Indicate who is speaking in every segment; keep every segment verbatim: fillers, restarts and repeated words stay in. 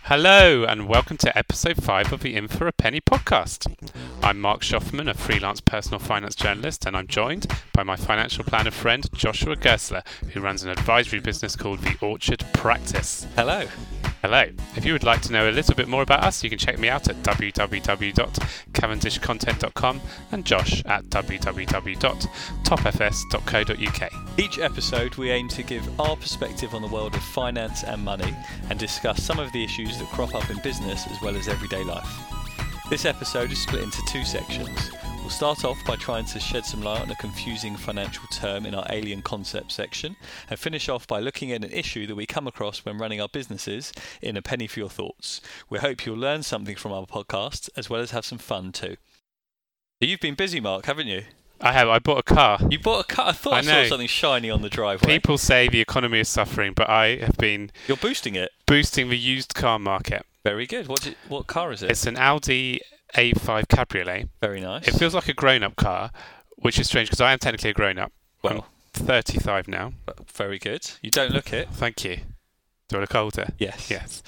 Speaker 1: Hello and welcome to episode five of the In For A Penny podcast. I'm Mark Schoffman, a freelance personal finance journalist, and I'm joined by my financial planner friend Joshua Gersler, who runs an advisory business called The Orchard Practice.
Speaker 2: Hello.
Speaker 1: Hello. If you would like to know a little bit more about us, you can check me out at w w w dot cavendish content dot com and Josh at w w w dot top f s dot co dot u k.
Speaker 2: Each episode we aim to give our perspective on the world of finance and money and discuss some of the issues that crop up in business as well as everyday life. This episode is split into two sections. We'll start off by trying to shed some light on a confusing financial term in our alien concept section and finish off by looking at an issue that we come across when running our businesses in A Penny for Your Thoughts. We hope you'll learn something from our podcast as well as have some fun too. You've been busy, Mark, haven't you?
Speaker 1: I have. I bought a car.
Speaker 2: You bought a car? I thought I, I saw something shiny on the driveway.
Speaker 1: People say the economy is suffering, but I have been...
Speaker 2: You're boosting it?
Speaker 1: Boosting the used car market.
Speaker 2: Very good. What's it, what car is it?
Speaker 1: It's an Audi A five Cabriolet.
Speaker 2: Very nice.
Speaker 1: It feels like a grown-up car, which is strange because I am technically a grown-up.
Speaker 2: Well,
Speaker 1: I'm thirty-five now.
Speaker 2: Very good. You don't look it.
Speaker 1: Thank you. Do I look older?
Speaker 2: Yes.
Speaker 1: Yes.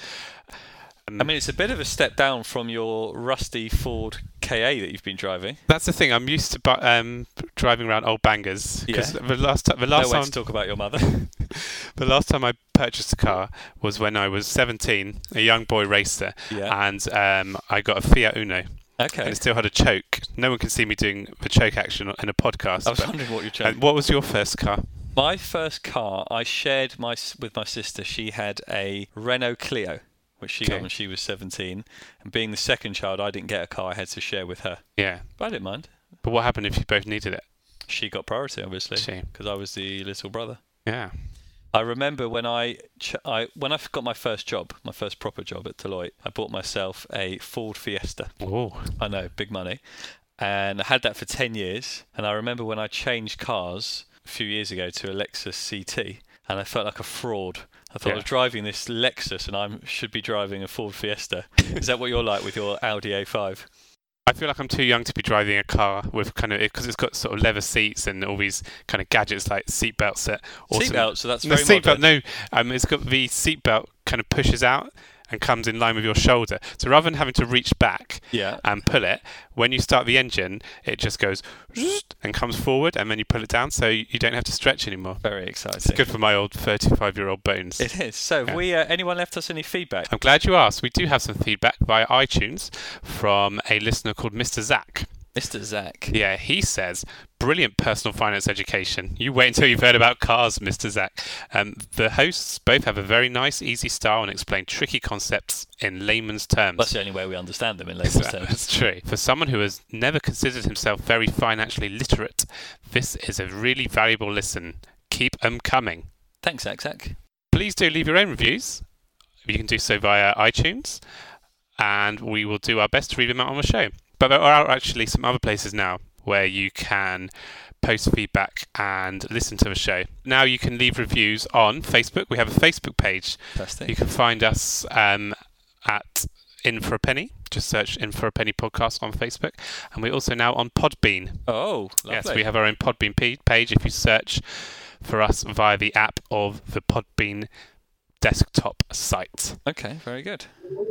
Speaker 1: Um,
Speaker 2: I mean, it's a bit of a step down from your rusty Ford K A that you've been driving.
Speaker 1: That's the thing. I'm used to bu- um, driving around old bangers. Because
Speaker 2: Yeah.
Speaker 1: the last, t- the last
Speaker 2: no way
Speaker 1: time,
Speaker 2: to talk about your mother.
Speaker 1: the last time I purchased a car was when I was seventeen, a young boy racer,
Speaker 2: Yeah.
Speaker 1: and um, I got a Fiat Uno.
Speaker 2: Okay.
Speaker 1: And it still had a choke. No one can see me doing the choke action in a podcast.
Speaker 2: I was
Speaker 1: but-
Speaker 2: wondering what your
Speaker 1: Uh,
Speaker 2: choke.
Speaker 1: what was your first car?
Speaker 2: My first car, I shared my s- with my sister. She had a Renault Clio, which she
Speaker 1: Okay.
Speaker 2: got when she was seventeen. And being the second child, I didn't get a car. I had to share with her.
Speaker 1: Yeah.
Speaker 2: But I didn't mind.
Speaker 1: But what happened if you both needed it?
Speaker 2: She got priority, obviously,
Speaker 1: She.
Speaker 2: because I was the little brother.
Speaker 1: Yeah.
Speaker 2: I remember when I, ch- I when I got my first job, my first proper job at Deloitte, I bought myself a Ford Fiesta.
Speaker 1: Oh.
Speaker 2: I know, big money. And I had that for ten years. And I remember when I changed cars a few years ago to a Lexus C T, and I felt like a fraud. I thought
Speaker 1: Yeah.
Speaker 2: I was driving this Lexus and I should be driving a Ford Fiesta. Is that what you're like with your Audi A five?
Speaker 1: I feel like I'm too young to be driving a car with kind of, because it's got sort of leather seats and all these kind of gadgets like seatbelts that awesome.
Speaker 2: Seatbelt, so that's
Speaker 1: No,
Speaker 2: very
Speaker 1: seatbelt,
Speaker 2: modern.
Speaker 1: no. Um, it's got the seatbelt kind of pushes out and comes in line with your shoulder. So rather than having to reach back
Speaker 2: Yeah.
Speaker 1: and pull it, when you start the engine, it just goes and comes forward, and then you pull it down, so you don't have to stretch anymore.
Speaker 2: Very exciting.
Speaker 1: It's good for my old thirty-five-year-old bones.
Speaker 2: It is. So,
Speaker 1: Yeah.
Speaker 2: have we, uh, anyone left us any feedback?
Speaker 1: I'm glad you asked. We do have some feedback via iTunes from a listener called Mister Zach.
Speaker 2: Mister Zach.
Speaker 1: Yeah, he says, brilliant personal finance education. You wait until you've heard about cars, Mister Zach. Um, the hosts both have a very nice, easy style and explain tricky concepts in layman's terms.
Speaker 2: That's the only way we understand them in layman's terms.
Speaker 1: That's true. For someone who has never considered himself very financially literate, this is a really valuable listen. Keep them coming.
Speaker 2: Thanks, Zach. Zach.
Speaker 1: Please do leave your own reviews. You can do so via iTunes, and we will do our best to read them out on the show. But there are actually some other places now where you can post feedback and listen to the show. Now you can leave reviews on Facebook. We have a Facebook page.
Speaker 2: Fantastic.
Speaker 1: You can find us um, at In For A Penny. Just search In For A Penny podcast on Facebook. And we're also now on Podbean.
Speaker 2: Oh, lovely.
Speaker 1: Yes, we have our own Podbean p- page. If you search for us via the app of the Podbean desktop site.
Speaker 2: Okay, very good.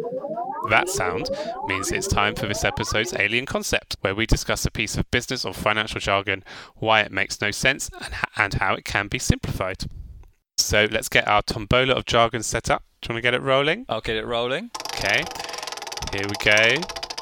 Speaker 1: That sound means it's time for this episode's Alien Concept, where we discuss a piece of business or financial jargon, why it makes no sense, and, h- and how it can be simplified. So let's get our tombola of jargon set up. Do you want to get it rolling?
Speaker 2: I'll get it rolling.
Speaker 1: Okay, here we go.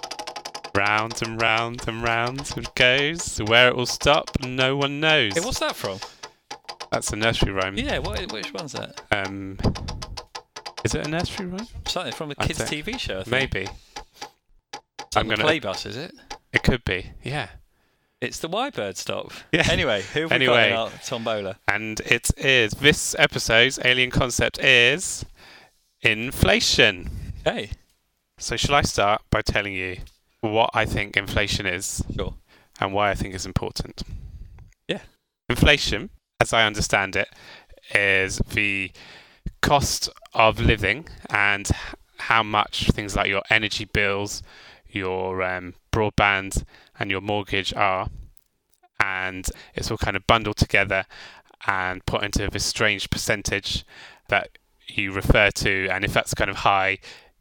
Speaker 1: Round and round and round it goes. Where it will stop, no one knows.
Speaker 2: Hey, what's that from?
Speaker 1: That's a nursery rhyme.
Speaker 2: Yeah, what, which one's that?
Speaker 1: Um, is it a nursery rhyme?
Speaker 2: Something from a
Speaker 1: I'd
Speaker 2: kids'
Speaker 1: say-
Speaker 2: T V show, I think.
Speaker 1: Maybe.
Speaker 2: It's
Speaker 1: I'm
Speaker 2: on the
Speaker 1: gonna-
Speaker 2: Play Bus, is it?
Speaker 1: It could be, yeah.
Speaker 2: It's the Y-Bird stop.
Speaker 1: Yeah.
Speaker 2: Anyway, who have we
Speaker 1: Anyway.
Speaker 2: got in our tombola?
Speaker 1: And it is, this episode's alien concept is inflation.
Speaker 2: Hey,
Speaker 1: So shall I start by telling you what I think inflation is
Speaker 2: sure.
Speaker 1: and why I think it's important?
Speaker 2: Yeah.
Speaker 1: Inflation, as I understand it, is the cost of living and h- how much things like your energy bills, your um, broadband and your mortgage are. And it's all kind of bundled together and put into this strange percentage that you refer to. And if that's kind of high,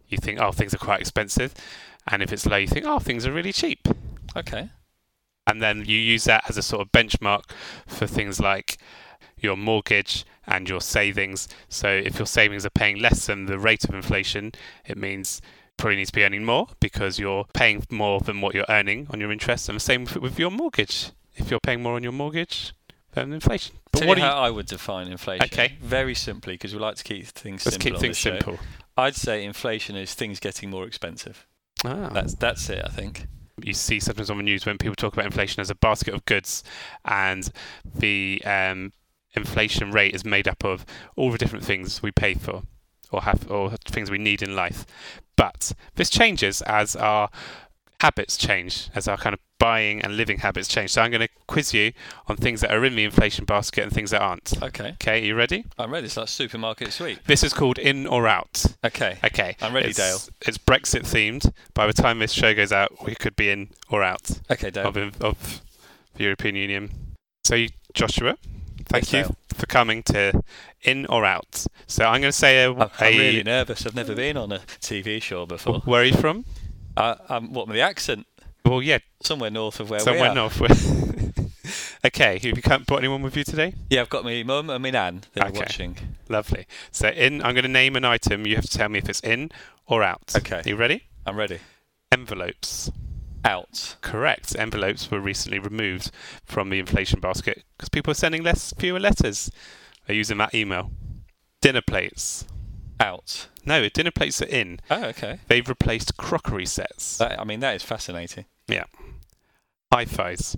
Speaker 1: you think, oh, things are quite expensive. And if it's low, you think, oh, things are really cheap.
Speaker 2: Okay.
Speaker 1: And then you use that as a sort of benchmark for things like your mortgage and your savings. So if your savings are paying less than the rate of inflation, it means you probably need to be earning more because you're paying more than what you're earning on your interest. And the same with, with your mortgage. If you're paying more on your mortgage than inflation. But
Speaker 2: Tell
Speaker 1: what
Speaker 2: you
Speaker 1: do you...
Speaker 2: how I would define inflation.
Speaker 1: Okay.
Speaker 2: Very simply, because we like to keep things
Speaker 1: Let's
Speaker 2: simple.
Speaker 1: keep
Speaker 2: on
Speaker 1: things
Speaker 2: this show.
Speaker 1: simple.
Speaker 2: I'd say inflation is things getting more expensive.
Speaker 1: Ah.
Speaker 2: That's that's it, I think.
Speaker 1: You see sometimes on the news when people talk about inflation as a basket of goods, and the um, inflation rate is made up of all the different things we pay for or have or things we need in life. But this changes as our habits change, as our kind of buying and living habits change. So I'm going to quiz you on things that are in the inflation basket and things that aren't.
Speaker 2: Okay.
Speaker 1: Okay, are you ready?
Speaker 2: I'm ready. It's like supermarket sweep.
Speaker 1: This is called In or Out.
Speaker 2: Okay.
Speaker 1: Okay.
Speaker 2: I'm ready,
Speaker 1: it's,
Speaker 2: Dale.
Speaker 1: It's Brexit themed. By the time this show goes out, we could be in or out
Speaker 2: Okay, Dale.
Speaker 1: of, of the European Union. So, you, Joshua, thank
Speaker 2: Yes,
Speaker 1: you
Speaker 2: Dale.
Speaker 1: for coming to In or Out. So I'm going to say a...
Speaker 2: I'm, I'm
Speaker 1: a
Speaker 2: really nervous. I've never been on a T V show before.
Speaker 1: Where are you from?
Speaker 2: Uh, um, what with the accent?
Speaker 1: Well, yeah,
Speaker 2: Somewhere north of where
Speaker 1: somewhere
Speaker 2: we are.
Speaker 1: north. Okay, have you come- brought anyone with you today?
Speaker 2: Yeah, I've got my mum and my nan that
Speaker 1: Okay.
Speaker 2: are watching.
Speaker 1: Lovely. So in, I'm going to name an item. You have to tell me if it's in or out.
Speaker 2: Okay.
Speaker 1: You ready?
Speaker 2: I'm ready.
Speaker 1: Envelopes.
Speaker 2: Out.
Speaker 1: Correct. Envelopes were recently removed from the inflation basket because people are sending less, fewer letters. They're using that email. Dinner plates.
Speaker 2: Out.
Speaker 1: No, dinner plates are in.
Speaker 2: Oh, okay.
Speaker 1: They've replaced crockery sets.
Speaker 2: That, I mean, that is fascinating.
Speaker 1: Yeah. Hi-Fis.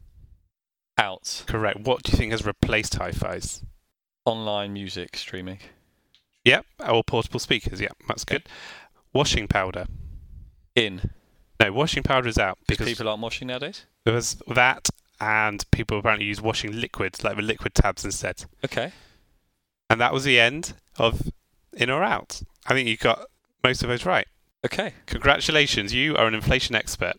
Speaker 2: Out.
Speaker 1: Correct. What do you think has replaced hi-fis?
Speaker 2: Online music streaming.
Speaker 1: Yep. Or portable speakers. Yep. That's good. Washing powder.
Speaker 2: In.
Speaker 1: No, washing powder is out
Speaker 2: Because
Speaker 1: because
Speaker 2: people aren't washing nowadays?
Speaker 1: there was that, and people apparently use washing liquids, like the liquid tabs instead.
Speaker 2: Okay.
Speaker 1: And that was the end of In or Out. I think you got most of those right.
Speaker 2: Okay.
Speaker 1: Congratulations, you are an inflation expert.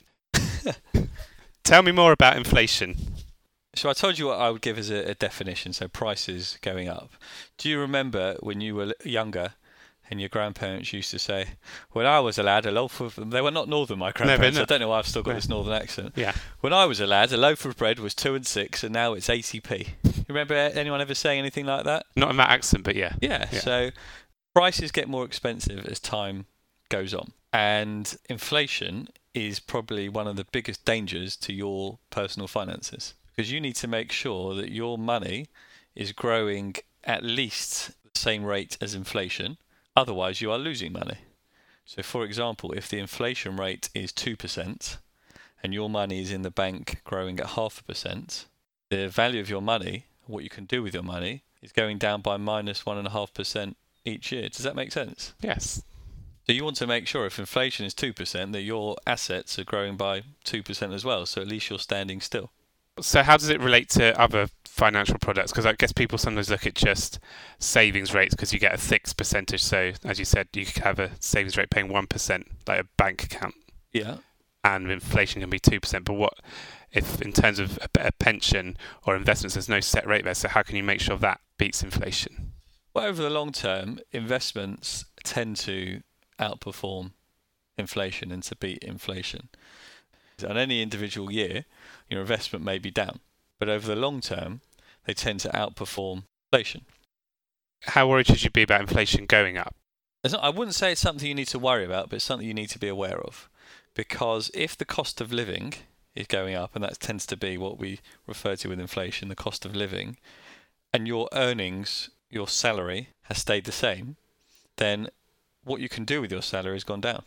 Speaker 1: Tell me more about inflation.
Speaker 2: So I told you what I would give as a, a definition, so prices going up. Do you remember when you were younger and your grandparents used to say, when I was a lad, a loaf of... They were not northern, my grandparents.
Speaker 1: not.
Speaker 2: I don't know why I've still got
Speaker 1: No.
Speaker 2: this northern accent.
Speaker 1: Yeah.
Speaker 2: When I was a lad, a loaf of bread was two and six, and now it's eighty p. You remember anyone ever saying anything like that?
Speaker 1: Not in that accent, but yeah.
Speaker 2: Yeah,
Speaker 1: Yeah.
Speaker 2: so prices get more expensive as time goes on. And inflation is probably one of the biggest dangers to your personal finances. Because you need to make sure that your money is growing at least the same rate as inflation. Otherwise, you are losing money. So, for example, if the inflation rate is two percent and your money is in the bank growing at half a percent, the value of your money, what you can do with your money, is going down by minus one point five percent each year. Does that make sense?
Speaker 1: Yes.
Speaker 2: So you want to make sure if inflation is two percent that your assets are growing by two percent as well. So at least you're standing still.
Speaker 1: So how does it relate to other financial products? Because I guess people sometimes look at just savings rates because you get a fixed percentage. So as you said, you could have a savings rate paying one percent, like a bank account,
Speaker 2: Yeah.
Speaker 1: and inflation can be two percent. But what if in terms of a, a pension or investments, there's no set rate there? So how can you make sure that beats inflation?
Speaker 2: Well, over the long term, investments tend to outperform inflation and to beat inflation. On any individual year, your investment may be down, but over the long term, they tend to outperform inflation.
Speaker 1: How worried should you be about inflation going up?
Speaker 2: It's not, I wouldn't say it's something you need to worry about, but it's something you need to be aware of. Because if the cost of living is going up, and that tends to be what we refer to with inflation, the cost of living, and your earnings, your salary has stayed the same, then what you can do with your salary has gone down.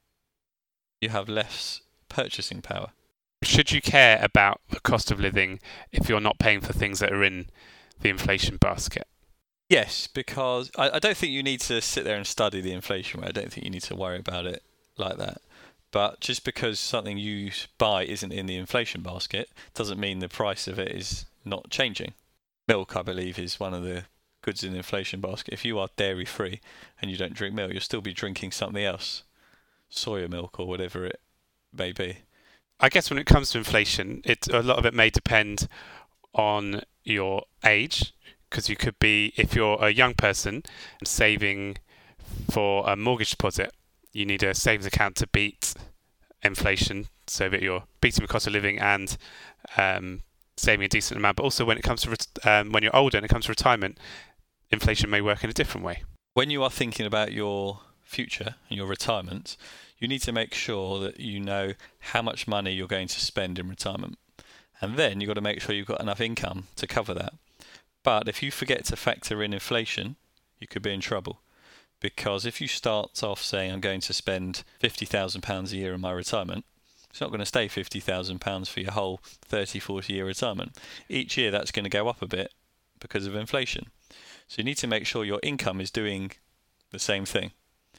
Speaker 2: You have less purchasing power.
Speaker 1: Should you care about the cost of living if you're not paying for things that are in the inflation basket?
Speaker 2: Yes, because I, I don't think you need to sit there and study the inflation rate. I don't think you need to worry about it like that. But just because something you buy isn't in the inflation basket doesn't mean the price of it is not changing. Milk, I believe, is one of the goods in the inflation basket. If you are dairy-free and you don't drink milk, you'll still be drinking something else, soya milk or whatever it may be.
Speaker 1: I guess when it comes to inflation, it a lot of it may depend on your age, because you could be, if you're a young person saving for a mortgage deposit, you need a savings account to beat inflation, so that you're beating the cost of living and um, saving a decent amount. But also when it comes to ret- um, when you're older and it comes to retirement, inflation may work in a different way.
Speaker 2: When you are thinking about your future and your retirement, you need to make sure that you know how much money you're going to spend in retirement. And then you've got to make sure you've got enough income to cover that. But if you forget to factor in inflation, you could be in trouble. Because if you start off saying, I'm going to spend fifty thousand pounds a year in my retirement, it's not going to stay fifty thousand pounds for your whole thirty, forty year retirement. Each year that's going to go up a bit because of inflation. So you need to make sure your income is doing the same thing.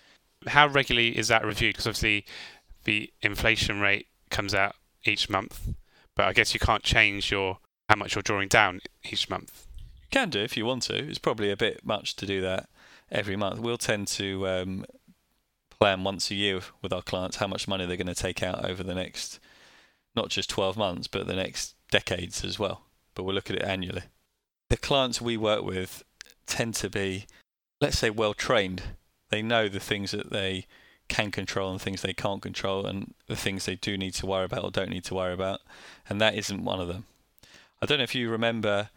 Speaker 1: How regularly is that reviewed? Because obviously the inflation rate comes out each month, but I guess you can't change your how much you're drawing down each month.
Speaker 2: You can do if you want to. It's probably a bit much to do that every month. We'll tend to um, plan once a year with our clients how much money they're going to take out over the next, not just twelve months, but the next decades as well. But we'll look at it annually. The clients we work with tend to be, let's say, well trained. They know the things that they can control and things they can't control, and the things they do need to worry about or don't need to worry about, and that isn't one of them. I don't know if you remember,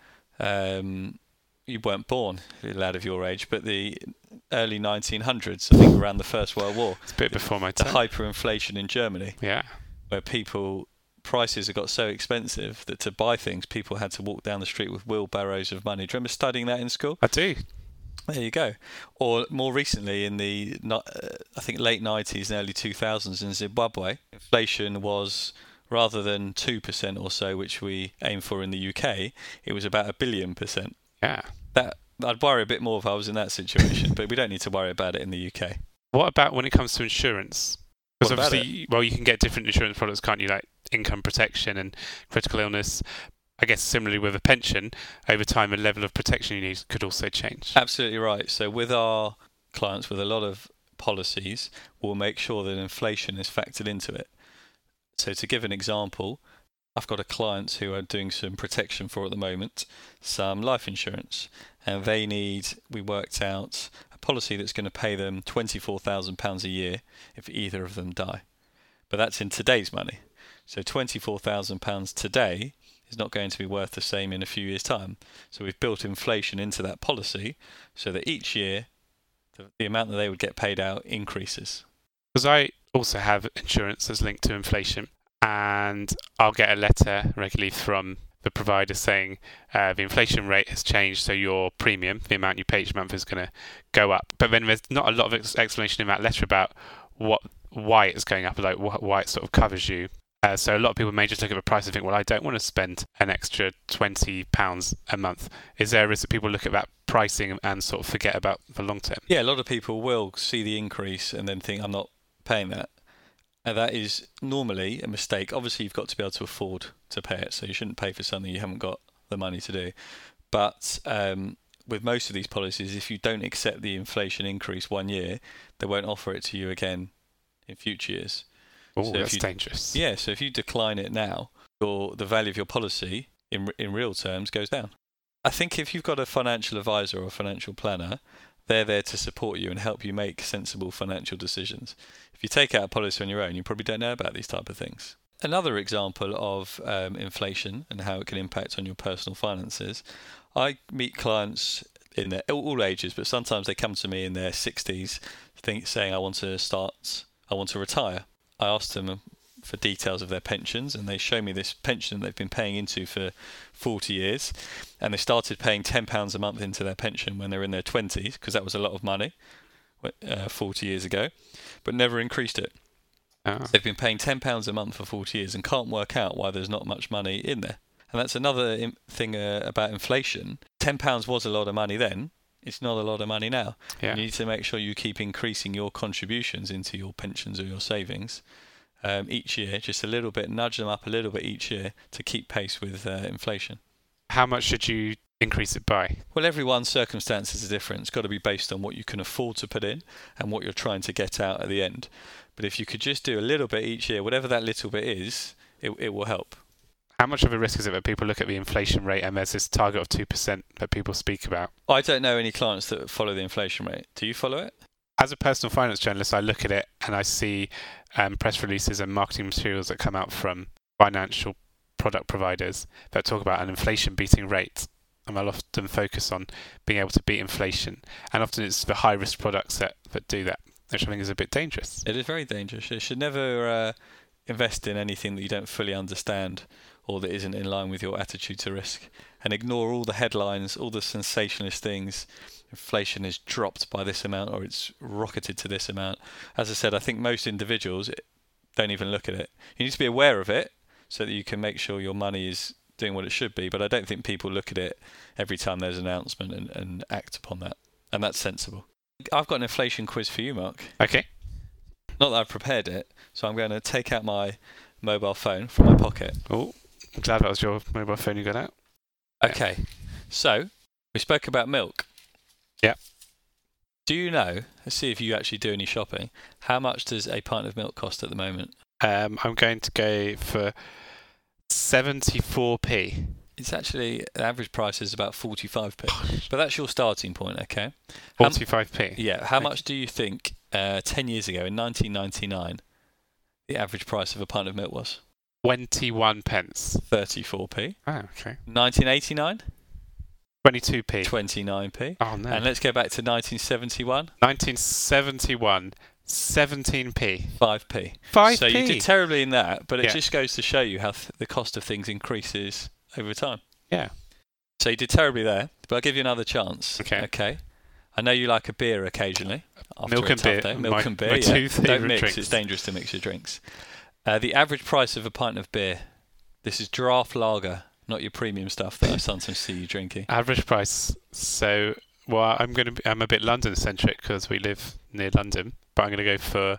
Speaker 2: um, you weren't born, a lad of your age, but the early nineteen hundreds, I think around the First World War.
Speaker 1: It's a bit before my
Speaker 2: the
Speaker 1: time.
Speaker 2: The hyperinflation in Germany.
Speaker 1: Yeah.
Speaker 2: Where people, prices have got so expensive that to buy things, people had to walk down the street with wheelbarrows of money. Do you remember studying that in school?
Speaker 1: I do.
Speaker 2: There you go. Or more recently, in the uh, I think late nineties and early two thousands in Zimbabwe, inflation was, rather than two percent or so, which we aim for in the U K, it was about a billion percent.
Speaker 1: Yeah.
Speaker 2: That I'd worry a bit more if I was in that situation, but we don't need to worry about it in the U K.
Speaker 1: What about when it comes to insurance? Because
Speaker 2: What about
Speaker 1: obviously, well, you can get different insurance products, can't you? Like income protection and critical illness. I guess similarly with a pension, over time, the level of protection you need could also change.
Speaker 2: Absolutely right. So with our clients, with a lot of policies, we'll make sure that inflation is factored into it. So to give an example, I've got a client who are doing some protection for at the moment, some life insurance, and they need, we worked out a policy that's going to pay them twenty-four thousand pounds a year if either of them die. But that's in today's money. So twenty-four thousand pounds today is not going to be worth the same in a few years' time. So we've built inflation into that policy so that each year the, the amount that they would get paid out increases.
Speaker 1: Because I also have insurance that's linked to inflation, and I'll get a letter regularly from the provider saying uh, the inflation rate has changed, so your premium, the amount you pay each month, is going to go up. But then there's not a lot of ex- explanation in that letter about what why it's going up, like wh- why it sort of covers you. Uh, so a lot of people may just look at the price and think, well, I don't want to spend an extra twenty pounds a month. Is there a risk that people look at that pricing and sort of forget about the long term?
Speaker 2: Yeah, a lot of people will see the increase and then think, I'm not paying that. And that is normally a mistake. Obviously, you've got to be able to afford to pay it, so you shouldn't pay for something you haven't got the money to do. But um, with most of these policies, if you don't accept the inflation increase one year, they won't offer it to you again in future years.
Speaker 1: Oh,
Speaker 2: so
Speaker 1: that's
Speaker 2: you,
Speaker 1: dangerous.
Speaker 2: Yeah, so if you decline it now, your the value of your policy in in real terms goes down. I think if you've got a financial advisor or a financial planner, they're there to support you and help you make sensible financial decisions. If you take out a policy on your own, you probably don't know about these type of things. Another example of um, inflation and how it can impact on your personal finances, I meet clients in their, all ages, but sometimes they come to me in their sixties think, saying, I want to start, I want to retire. I asked them for details of their pensions, and they show me this pension they've been paying into for forty years, and they started paying ten pounds a month into their pension when they were in their twenties, because that was a lot of money uh, forty years ago, but never increased it.
Speaker 1: Oh.
Speaker 2: They've been paying ten pounds a month for forty years and can't work out why there's not much money in there. And that's another im- thing uh, about inflation. ten pounds was a lot of money then. It's not a lot of money now.
Speaker 1: Yeah.
Speaker 2: You need to make sure you keep increasing your contributions into your pensions or your savings um, each year, just a little bit, nudge them up a little bit each year to keep pace with uh, inflation.
Speaker 1: How much should you increase it by?
Speaker 2: Well, everyone's circumstances are different. It's got to be based on what you can afford to put in and what you're trying to get out at the end. But if you could just do a little bit each year, whatever that little bit is, it, it will help.
Speaker 1: How much of a risk is it that people look at the inflation rate and there's this target of two percent that people speak about?
Speaker 2: I don't know any clients that follow the inflation rate. Do you follow it?
Speaker 1: as a personal finance journalist, I look at it and I see um, press releases and marketing materials that come out from financial product providers that talk about an inflation beating rate. And I'll often focus on being able to beat inflation. And often it's the high risk products that, that do that, which I think is a bit dangerous.
Speaker 2: It is very dangerous. You should never uh, invest in anything that you don't fully understand or that isn't in line with your attitude to risk. And ignore all the headlines, all the sensationalist things. Inflation is dropped by this amount or it's rocketed to this amount. As I said, I think most individuals don't even look at it. You need to be aware of it so that you can make sure your money is doing what it should be. But I don't think people look at it every time there's an announcement and, and act upon that. And that's sensible. I've got an inflation quiz for you, Mark.
Speaker 1: Okay.
Speaker 2: Not that I've prepared it, so I'm going to take out my mobile phone from my pocket.
Speaker 1: Oh, I'm glad that was your mobile phone you got out.
Speaker 2: Okay, so we spoke about milk.
Speaker 1: Yeah.
Speaker 2: Do you know, let's see if you actually do any shopping, how much does a pint of milk cost at the moment?
Speaker 1: Um, I'm going to go for seventy-four p.
Speaker 2: It's actually, the average price is about forty-five p. But that's your starting point, okay?
Speaker 1: forty-five p?
Speaker 2: Yeah, how much do you think uh, ten years ago, in nineteen ninety-nine, the average price of a pint of milk was?
Speaker 1: twenty-one pence.
Speaker 2: thirty-four p.
Speaker 1: Oh, okay.
Speaker 2: nineteen eighty-nine?
Speaker 1: twenty-two p.
Speaker 2: twenty-nine p.
Speaker 1: Oh, no.
Speaker 2: And let's go back to nineteen seventy-one.
Speaker 1: nineteen seventy-one, seventeen p.
Speaker 2: five p.
Speaker 1: five p?
Speaker 2: So you did terribly in that, but it
Speaker 1: Yeah.
Speaker 2: just goes to show you how th- the cost of things increases over time.
Speaker 1: Yeah.
Speaker 2: So you did terribly there, but I'll give you another chance.
Speaker 1: Okay.
Speaker 2: Okay. I know you like a beer occasionally. After
Speaker 1: Milk
Speaker 2: a
Speaker 1: and
Speaker 2: tough
Speaker 1: beer.
Speaker 2: Day. Milk
Speaker 1: My-
Speaker 2: and beer,
Speaker 1: my
Speaker 2: yeah.
Speaker 1: two
Speaker 2: Don't
Speaker 1: favourite
Speaker 2: mix.
Speaker 1: drinks.
Speaker 2: It's dangerous to mix your drinks. Uh, the average price of a pint of beer. This is draft lager, not your premium stuff that I sometimes see you drinking.
Speaker 1: Average price. So, well, I'm going to be, I'm a bit London centric because we live near London, but I'm going to go for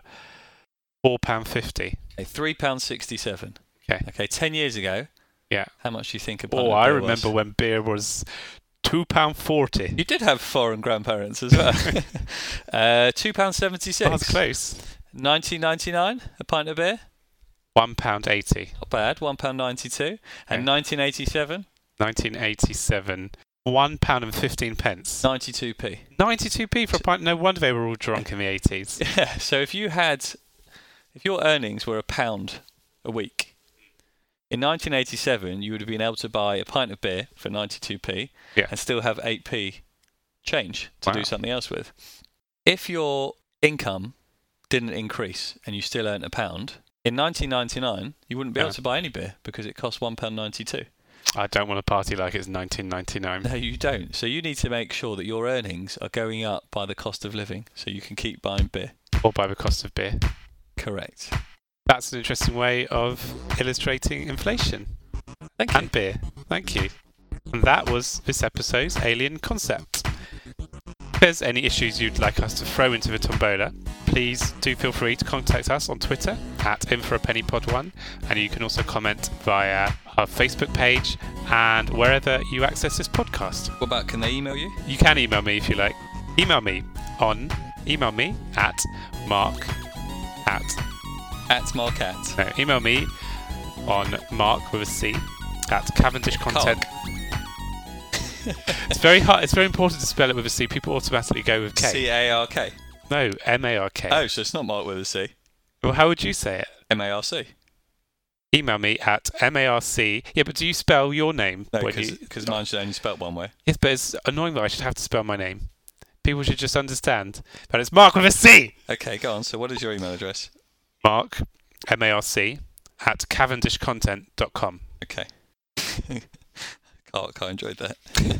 Speaker 1: four pounds fifty.
Speaker 2: Okay, three pounds sixty-seven.
Speaker 1: Okay.
Speaker 2: Okay, ten years ago.
Speaker 1: Yeah.
Speaker 2: How much do you think a pint
Speaker 1: Oh,
Speaker 2: of
Speaker 1: I
Speaker 2: beer
Speaker 1: remember
Speaker 2: was?
Speaker 1: when beer was two pounds forty.
Speaker 2: You did have foreign grandparents as well. uh, two pounds seventy-six.
Speaker 1: Oh, that's close.
Speaker 2: nineteen ninety-nine, a pint of beer.
Speaker 1: one pound eighty.
Speaker 2: Not bad, one pound ninety-two. And
Speaker 1: Okay.
Speaker 2: nineteen eighty-seven,
Speaker 1: nineteen eighty-seven, one pound and fifteen pence.
Speaker 2: ninety-two p.
Speaker 1: ninety-two p for a pint. No wonder they were all drunk in the eighties.
Speaker 2: Yeah, so if you had, if your earnings were a pound a week, in nineteen eighty-seven you would have been able to buy a pint of beer for ninety-two p
Speaker 1: Yeah.
Speaker 2: and still have eight p change to
Speaker 1: Wow.
Speaker 2: do something else with. If your income didn't increase and you still earned a pound, in nineteen ninety-nine you wouldn't be
Speaker 1: Yeah.
Speaker 2: able to buy any beer because it cost one pound ninety-two.
Speaker 1: I don't want to party like it's nineteen ninety-nine.
Speaker 2: No, you don't. So you need to make sure that your earnings are going up by the cost of living so you can keep buying beer.
Speaker 1: Or by the cost of beer.
Speaker 2: Correct.
Speaker 1: That's an interesting way of illustrating inflation.
Speaker 2: Thank you.
Speaker 1: And beer. Thank you. And that was this episode's Alien Concept. If there's any issues you'd like us to throw into the tombola, please do feel free to contact us on Twitter at in for a penny pod one, and you can also comment via our Facebook page and wherever you access this podcast.
Speaker 2: What about, can they email you?
Speaker 1: You can email me if you like. Email me on email me at mark at
Speaker 2: At Marcat.
Speaker 1: no, email me on mark with a C at Cavendish Content. It's very hard. It's very important to spell it with a C. People automatically go with K.
Speaker 2: C A R K.
Speaker 1: No, M A R K.
Speaker 2: Oh, so it's not Mark with a C.
Speaker 1: Well, how would you say it?
Speaker 2: M A R C.
Speaker 1: Email me at M A R C. Yeah, but do you spell your name?
Speaker 2: No,
Speaker 1: when you-
Speaker 2: because mine should only spelt one way.
Speaker 1: Yes, but it's annoying that I should have to spell my name. People should just understand that it's Mark with a C.
Speaker 2: Okay, go on. So what is your email address?
Speaker 1: Mark, M A R C, at cavendish content dot com.
Speaker 2: Okay. Carl, Carl enjoyed that.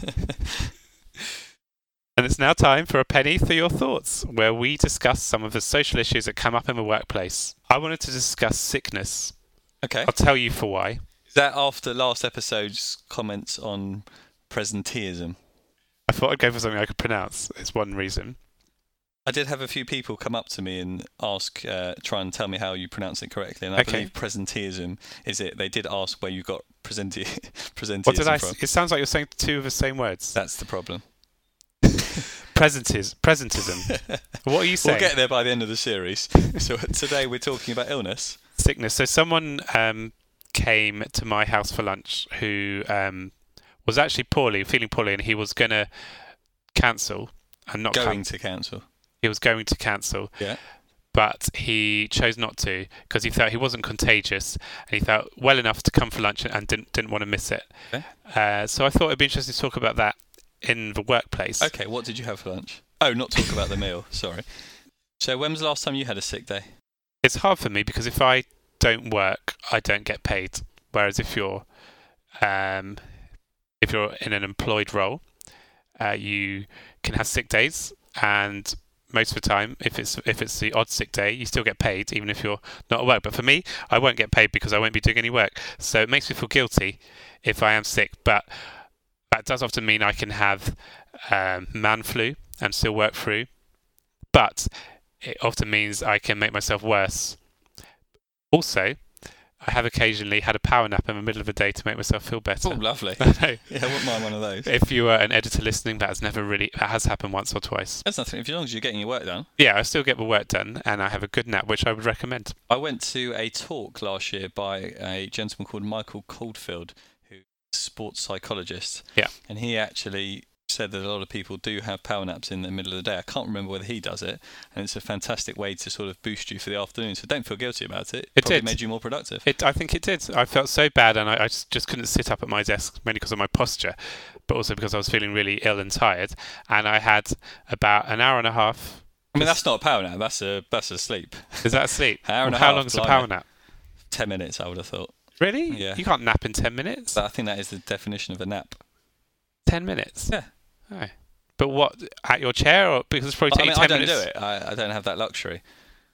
Speaker 1: And it's now time for a penny for your thoughts, where we discuss some of the social issues that come up in the workplace. I wanted to discuss sickness.
Speaker 2: Okay.
Speaker 1: I'll tell you for why.
Speaker 2: Is that after last episode's comments on presenteeism?
Speaker 1: I thought I'd go for something I could pronounce. It's one reason.
Speaker 2: I did have a few people come up to me and ask, uh, try and tell me how you pronounce it correctly. And I
Speaker 1: Okay.
Speaker 2: believe presenteeism is it. They did ask where you got presente- presenteeism
Speaker 1: What did I?
Speaker 2: from.
Speaker 1: s- It sounds like you're saying two of the same words.
Speaker 2: That's the problem.
Speaker 1: Presentis, presentism. What are you saying?
Speaker 2: We'll get there by the end of the series. So today we're talking about illness.
Speaker 1: Sickness. So someone um, came to my house for lunch who um, was actually poorly, feeling poorly, and he was going to cancel and not
Speaker 2: Going
Speaker 1: come.
Speaker 2: to cancel.
Speaker 1: he was going to cancel.
Speaker 2: Yeah.
Speaker 1: But he chose not to because he felt he wasn't contagious and he felt well enough to come for lunch and didn't didn't want to miss it.
Speaker 2: Okay.
Speaker 1: Uh, so I thought it'd be interesting to talk about that in the workplace.
Speaker 2: Okay, what did you have for lunch? Oh, not talk about the meal, sorry. So when was the last time you had a sick day?
Speaker 1: It's hard for me because if I don't work, I don't get paid. Whereas if you're um, if you're in an employed role, uh, you can have sick days, and most of the time, if it's if it's the odd sick day, you still get paid, even if you're not at work. But for me, I won't get paid because I won't be doing any work. So it makes me feel guilty if I am sick. But that does often mean I can have um, man flu and still work through. But it often means I can make myself worse. Also, I have occasionally had a power nap in the middle of the day to make myself feel better.
Speaker 2: Oh, lovely.
Speaker 1: I know.
Speaker 2: Yeah, I wouldn't mind one of those.
Speaker 1: If you are an editor listening, that has never really that has happened once or twice.
Speaker 2: That's nothing, as long as you're getting your work done.
Speaker 1: Yeah, I still get the work done, and I have a good nap, which I would recommend.
Speaker 2: I went to a talk last year by a gentleman called Michael Caulfield, who's a sports psychologist.
Speaker 1: Yeah.
Speaker 2: And he actually said that a lot of people do have power naps in the middle of the day. I can't remember whether he does it, and it's a fantastic way to sort of boost you for the afternoon. So don't feel guilty about it. It
Speaker 1: It
Speaker 2: probably
Speaker 1: did.
Speaker 2: made you more productive.
Speaker 1: It, I think it did. I felt so bad, and I, I just just couldn't sit up at my desk, mainly because of my posture, but also because I was feeling really ill and tired. And I had about an hour and a half.
Speaker 2: I mean, that's not a power nap. That's a that's a sleep.
Speaker 1: Is that sleep?
Speaker 2: Hour and a
Speaker 1: How
Speaker 2: half,
Speaker 1: long is a
Speaker 2: blimey.
Speaker 1: power nap?
Speaker 2: Ten minutes, I would have thought.
Speaker 1: Really?
Speaker 2: Yeah.
Speaker 1: You can't nap in ten minutes.
Speaker 2: But I think that is the definition of a nap.
Speaker 1: Ten minutes.
Speaker 2: Yeah.
Speaker 1: Oh. But what, at your chair, or because it's probably
Speaker 2: I
Speaker 1: taking
Speaker 2: mean,
Speaker 1: ten
Speaker 2: I don't
Speaker 1: minutes?
Speaker 2: do it. I, I don't have that luxury.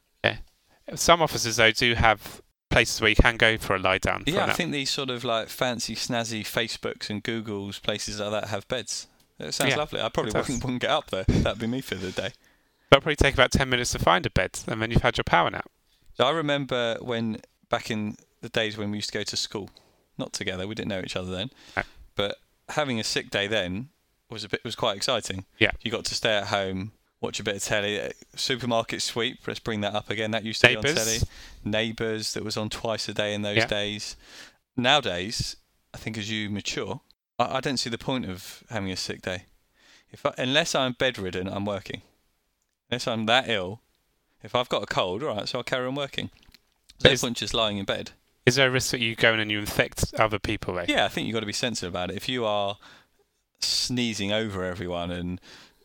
Speaker 1: Some offices though do have places where you can go for a lie down. For
Speaker 2: Yeah,
Speaker 1: a
Speaker 2: I
Speaker 1: nap.
Speaker 2: think these sort of like fancy, snazzy Facebooks and Googles, places like that have beds. It sounds
Speaker 1: Yeah,
Speaker 2: lovely. I probably
Speaker 1: it does.
Speaker 2: wouldn't, wouldn't get up there. That'd be me for the day.
Speaker 1: That'll probably take about ten minutes to find a bed, and then you've had your power nap.
Speaker 2: So I remember when, back in the days when we used to go to school, not together, we didn't know each other then,
Speaker 1: No.
Speaker 2: but having a sick day then was a bit was quite exciting.
Speaker 1: Yeah.
Speaker 2: You got to stay at home, watch a bit of telly. Uh, Supermarket sweep, let's bring that up again. That used to be on
Speaker 1: Neighbours.
Speaker 2: telly. Neighbours, that was on twice a day in those
Speaker 1: Yeah.
Speaker 2: days. Nowadays, I think as you mature, I, I don't see the point of having a sick day. If I, unless I'm bedridden, I'm working. Unless I'm that ill, if I've got a cold, all right, so I'll carry on working.
Speaker 1: But
Speaker 2: There's
Speaker 1: is-
Speaker 2: no point just lying in bed.
Speaker 1: Is there a risk that you go in and you infect other people? Though?
Speaker 2: Yeah, I think you've got to be sensitive about it. If you are sneezing over everyone and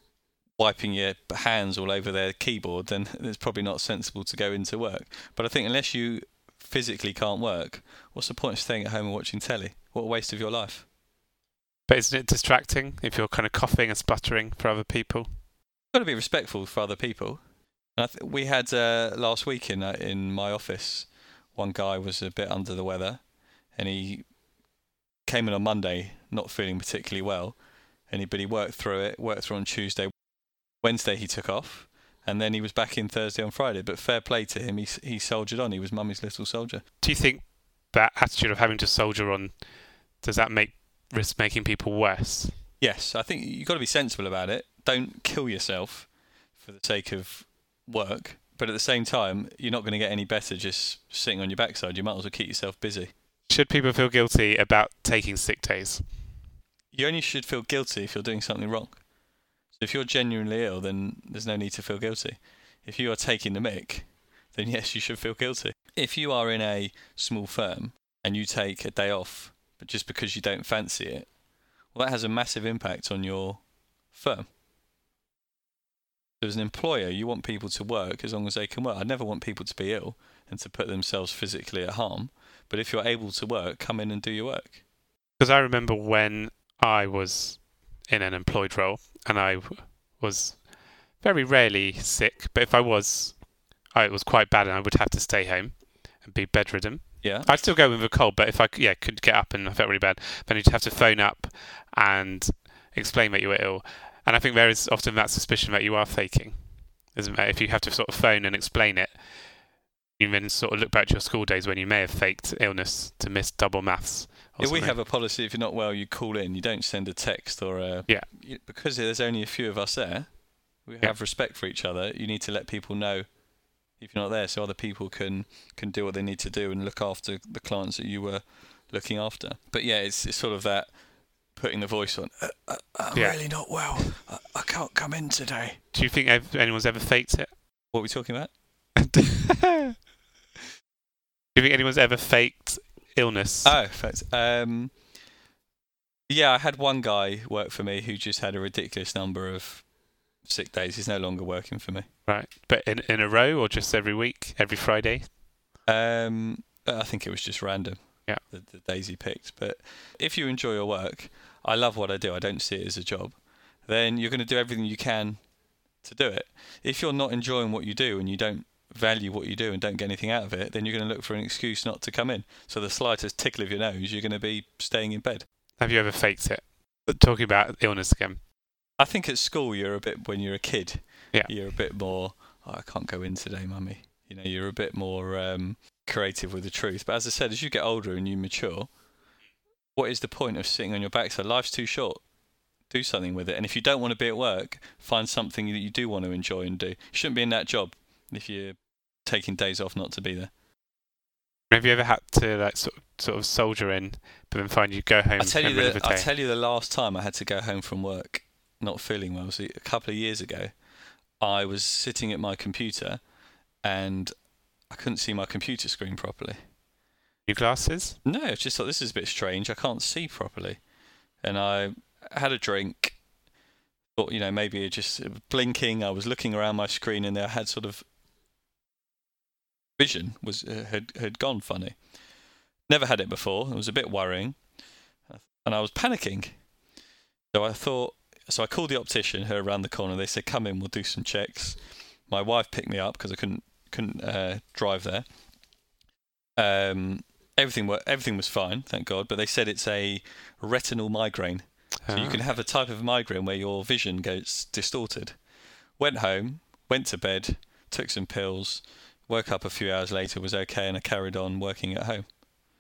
Speaker 2: wiping your hands all over their keyboard, then it's probably not sensible to go into work. But I think unless you physically can't work, what's the point of staying at home and watching telly? What a waste of your life.
Speaker 1: But isn't it distracting if you're kind of coughing and sputtering for other people?
Speaker 2: You've got to be respectful for other people. And I th- we had uh, last week in uh, in my office, one guy was a bit under the weather, and he came in on Monday not feeling particularly well, and he but he worked through it, worked through on Tuesday, Wednesday he took off, and then he was back in Thursday on Friday. But fair play to him, he s- he soldiered on. He was mummy's little soldier.
Speaker 1: Do you think that attitude of having to soldier on, does that make risk making people worse?
Speaker 2: Yes, I think you've got to be sensible about it. Don't kill yourself for the sake of work, but at the same time, you're not going to get any better just sitting on your backside. You might as well keep yourself busy.
Speaker 1: Should people feel guilty about taking sick days?
Speaker 2: You only should feel guilty if you're doing something wrong. So if you're genuinely ill, then there's no need to feel guilty. If you are taking the mick, then yes, you should feel guilty. If you are in a small firm and you take a day off, but just because you don't fancy it, well, that has a massive impact on your firm. As an employer, you want people to work as long as they can work. I never want people to be ill and to put themselves physically at harm. But if you're able to work, come in and do your work.
Speaker 1: Because I remember when I was in an employed role and I w- was very rarely sick, but if I was, I, it was quite bad and I would have to stay home and be bedridden.
Speaker 2: Yeah.
Speaker 1: I'd still go with a cold, but if I yeah could get up and I felt really bad, then you'd have to phone up and explain that you were ill. And I think there is often that suspicion that you are faking, isn't there? If you have to sort of phone and explain it, you then sort of look back to your school days when you may have faked illness to miss double maths. Or
Speaker 2: If we
Speaker 1: something.
Speaker 2: have a policy, if you're not well, you call in. You don't send a text or a...
Speaker 1: Yeah.
Speaker 2: You, because there's only a few of us there, we
Speaker 1: Yeah.
Speaker 2: have respect for each other. You need to let people know if you're not there so other people can, can do what they need to do and look after the clients that you were looking after. But yeah, it's, it's sort of that putting the voice on. Uh, uh, I'm
Speaker 1: Yeah.
Speaker 2: really not well. I, I can't come in today.
Speaker 1: Do you think ev- anyone's ever faked it?
Speaker 2: What are we talking about?
Speaker 1: Do you think anyone's ever faked illness?
Speaker 2: Oh, thanks. Um, yeah, I had one guy work for me who just had a ridiculous number of sick days. He's no longer working for me.
Speaker 1: Right. But in in a row or just every week, every Friday?
Speaker 2: Um, I think it was just random.
Speaker 1: Yeah.
Speaker 2: The, the days he picked. But if you enjoy your work, I love what I do. I don't see it as a job. Then you're going to do everything you can to do it. If you're not enjoying what you do and you don't value what you do and don't get anything out of it, then you're going to look for an excuse not to come in. So the slightest tickle of your nose, you're going to be staying in bed.
Speaker 1: Have you ever faked it? But talking about illness again.
Speaker 2: I think at school you're a bit, when you're a kid,
Speaker 1: Yeah.
Speaker 2: you're a bit more, oh, I can't go in today, mummy. You know, you're a bit more um, creative with the truth. But as I said, as you get older and you mature, what is the point of sitting on your back? So life's too short. Do something with it. And if you don't want to be at work, find something that you do want to enjoy and do. You shouldn't be in that job if you're taking days off not to be there.
Speaker 1: Have you ever had to like sort of, sort of soldier in, but then find you go home?
Speaker 2: I tell you
Speaker 1: at the end of
Speaker 2: the,
Speaker 1: the
Speaker 2: I
Speaker 1: day?
Speaker 2: tell you the last time I had to go home from work not feeling well was a couple of years ago. I was sitting at my computer and I couldn't see my computer screen properly.
Speaker 1: New glasses?
Speaker 2: No, I just thought this is a bit strange. I can't see properly. And I had a drink. Thought, you know, maybe just blinking. I was looking around my screen and I had sort of vision was uh, had had gone funny. Never had it before. It was a bit worrying, and I was panicking. So I thought. So I called the optician, who around the corner. They said, "Come in, we'll do some checks." My wife picked me up because I couldn't couldn't uh, drive there. Um, everything were, everything was fine, thank God. But they said it's a retinal migraine. So you can have a type of migraine where your vision gets distorted. Went home, went to bed, took some pills, woke up a few hours later, was okay, and I carried on working at home.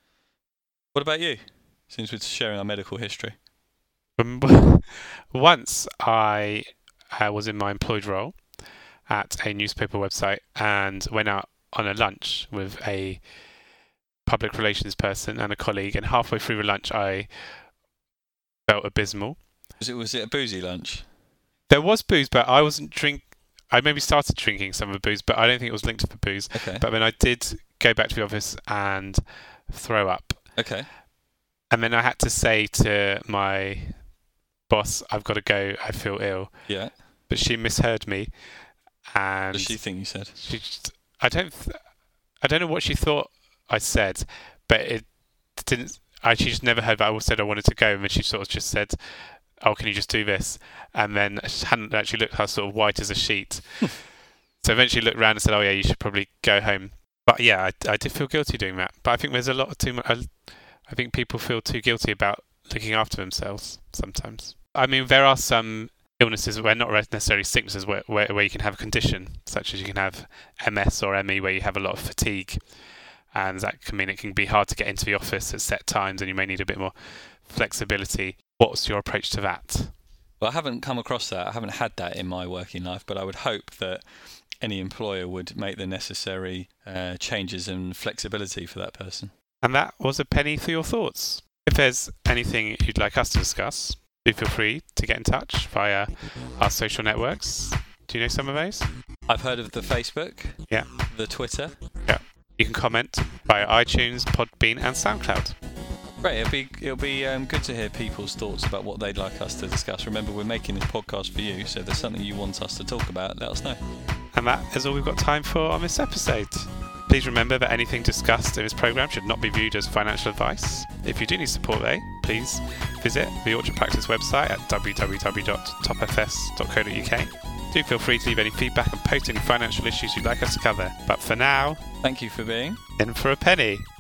Speaker 2: What about you? Since we're sharing our medical history.
Speaker 1: Um, once I uh, was in my employed role at a newspaper website and went out on a lunch with a public relations person and a colleague, and halfway through the lunch I felt abysmal.
Speaker 2: Was it was it a boozy lunch?
Speaker 1: There was booze, but I wasn't drink. I maybe started drinking some of the booze, but I don't think it was linked to the booze.
Speaker 2: Okay.
Speaker 1: But then I did go back to the office and throw up.
Speaker 2: Okay.
Speaker 1: And then I had to say to my boss, "I've got to go. I feel ill."
Speaker 2: Yeah.
Speaker 1: But she misheard me, and
Speaker 2: What did she think you said?
Speaker 1: she just, I don't. Th- I don't know what she thought I said, but it didn't. I she just never heard that I said I wanted to go, and then she sort of just said, "Oh, can you just do this?" And then she hadn't actually looked. I was sort of white as a sheet. So eventually looked around and said, "Oh yeah, you should probably go home." But yeah, I, I did feel guilty doing that. But I think there's a lot too much. I, I think people feel too guilty about looking after themselves sometimes. I mean, there are some illnesses where not necessarily sicknesses where, where where you can have a condition, such as you can have M S or M E, where you have a lot of fatigue. And that can mean it can be hard to get into the office at set times and you may need a bit more flexibility. What's your approach to that?
Speaker 2: Well, I haven't come across that. I haven't had that in my working life, but I would hope that any employer would make the necessary uh, changes and flexibility for that person.
Speaker 1: And that was a penny for your thoughts. If there's anything you'd like us to discuss, do feel free to get in touch via our social networks. Do you know some of those?
Speaker 2: I've heard of the Facebook,
Speaker 1: Yeah.
Speaker 2: the Twitter.
Speaker 1: Yeah. You can comment via iTunes, Podbean and SoundCloud.
Speaker 2: Great, it'll be it'll be um, good to hear people's thoughts about what they'd like us to discuss. Remember, we're making this podcast for you, so if there's something you want us to talk about, let us know.
Speaker 1: And that is all we've got time for on this episode. Please remember that anything discussed in this programme should not be viewed as financial advice. If you do need support though, please visit the Orchard Practice website at w w w dot top f s dot co dot u k. Do feel free to leave any feedback and post any financial issues you'd like us to cover. But for now,
Speaker 2: Thank you for being
Speaker 1: in for a penny.